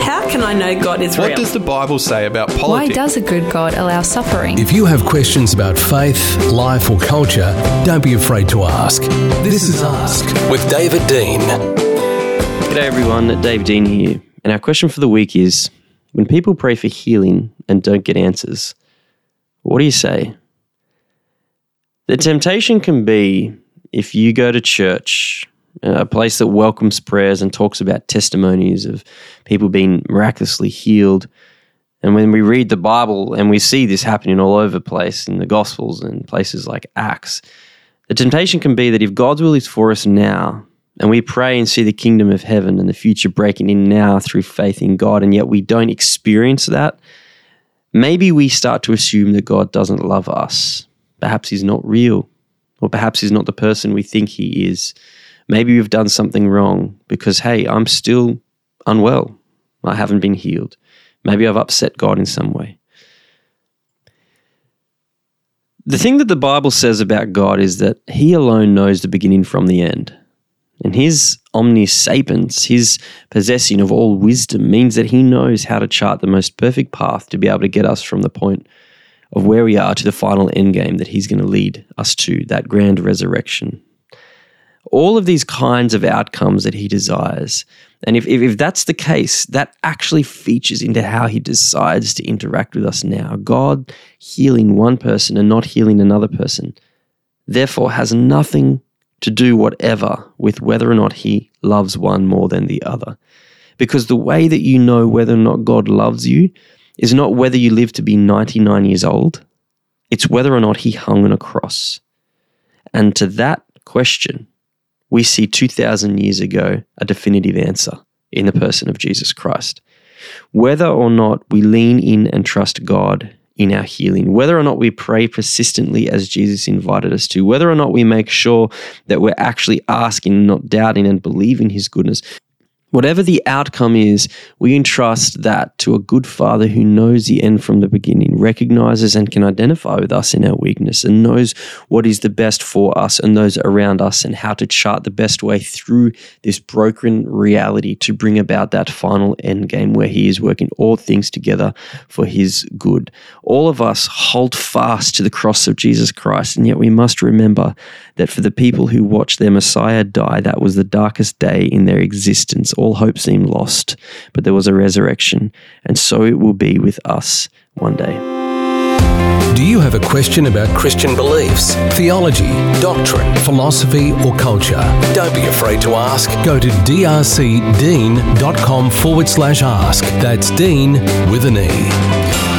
How can I know God is real? What does the Bible say about politics? Why does a good God allow suffering? If you have questions about faith, life or culture, don't be afraid to ask. This is Ask with David Dean. G'day everyone, Dave Dean here. And our question for the week is, when people pray for healing and don't get answers, what do you say? The temptation can be, if you go to church, a place that welcomes prayers and talks about testimonies of people being miraculously healed. And when we read the Bible and we see this happening all over the place in the Gospels and places like Acts, the temptation can be that if God's will is for us now, and we pray and see the kingdom of heaven and the future breaking in now through faith in God, and yet we don't experience that, maybe we start to assume that God doesn't love us. Perhaps he's not real, or perhaps he's not the person we think he is. Maybe we've done something wrong because, hey, I'm still unwell. I haven't been healed. Maybe I've upset God in some way. The thing that the Bible says about God is that he alone knows the beginning from the end. And his omniscience, his possessing of all wisdom, means that he knows how to chart the most perfect path to be able to get us from the point of where we are to the final end game that he's going to lead us to, that grand resurrection. All of these kinds of outcomes that he desires. And if that's the case, that actually features into how he decides to interact with us now. God healing one person and not healing another person, therefore has nothing to do whatever with whether or not he loves one more than the other. Because the way that you know whether or not God loves you is not whether you live to be 99 years old. It's whether or not he hung on a cross. And to that question, we see 2,000 years ago a definitive answer in the person of Jesus Christ. Whether or not we lean in and trust God in our healing, whether or not we pray persistently as Jesus invited us to, whether or not we make sure that we're actually asking, not doubting, and believing his goodness, whatever the outcome is, we entrust that to a good Father who knows the end from the beginning, recognizes and can identify with us in our weakness, and knows what is the best for us and those around us, and how to chart the best way through this broken reality to bring about that final end game where he is working all things together for his good. All of us hold fast to the cross of Jesus Christ, and yet we must remember that for the people who watched their Messiah die, that was the darkest day in their existence. All hope seemed lost, but there was a resurrection, and so it will be with us one day. Do you have a question about Christian beliefs, theology, doctrine, philosophy or culture? Don't be afraid to ask. Go to drcdean.com/ask. That's Dean with an E.